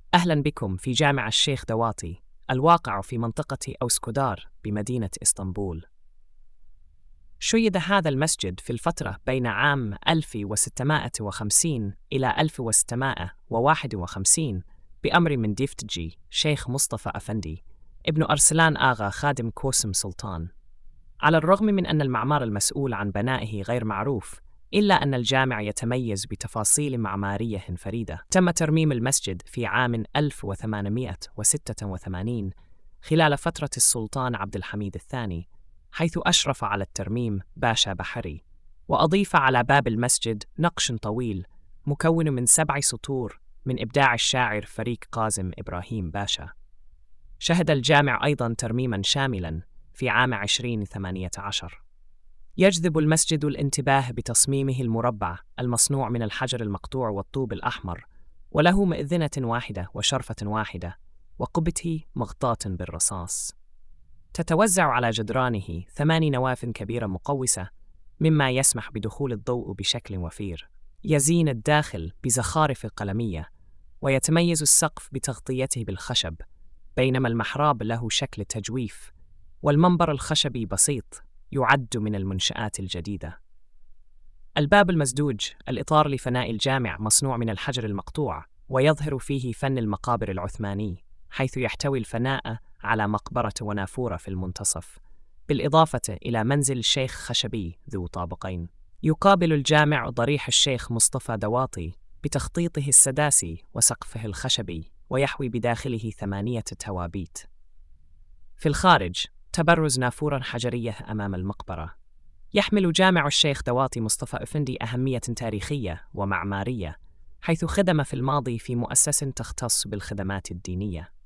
أهلا بكم في جامع الشيخ دواطي الواقع في منطقة أوسكودار بمدينة إسطنبول. شيد هذا المسجد في الفترة بين عام 1650 إلى 1651 بأمر من ديفتجي شيخ مصطفى أفندي ابن أرسلان آغا خادم كوسم سلطان. على الرغم من أن المعمار المسؤول عن بنائه غير معروف، إلا أن الجامع يتميز بتفاصيل معمارية فريدة. تم ترميم المسجد في عام 1886 خلال فترة السلطان عبد الحميد الثاني، حيث أشرف على الترميم باشا بحري، وأضيف على باب المسجد نقش طويل مكون من 7 سطور من إبداع الشاعر فريق قاسم إبراهيم باشا. شهد الجامع أيضاً ترميماً شاملاً في عام 2018. يجذب المسجد الانتباه بتصميمه المربع المصنوع من الحجر المقطوع والطوب الأحمر، وله مئذنة واحدة وشرفة واحدة، وقبته مغطاة بالرصاص. تتوزع على جدرانه 8 نواف كبيرة مقوسة، مما يسمح بدخول الضوء بشكل وفير. يزين الداخل بزخارف قلمية، ويتميز السقف بتغطيته بالخشب، بينما المحراب له شكل تجويف، والمنبر الخشبي بسيط يعد من المنشآت الجديدة. الباب المزدوج، الإطار لفناء الجامع مصنوع من الحجر المقطوع، ويظهر فيه فن المقابر العثماني، حيث يحتوي الفناء على مقبرة ونافورة في المنتصف، بالإضافة إلى منزل شيخ خشبي ذو طابقين. يقابل الجامع ضريح الشيخ مصطفى دواطي بتخطيطه السداسي وسقفه الخشبي، ويحوي بداخله 8 توابيت. في الخارج تبرز نافورة حجرية أمام المقبرة. يحمل جامع الشيخ دواطي مصطفى أفندي أهمية تاريخية ومعمارية، حيث خدم في الماضي في مؤسسة تختص بالخدمات الدينية.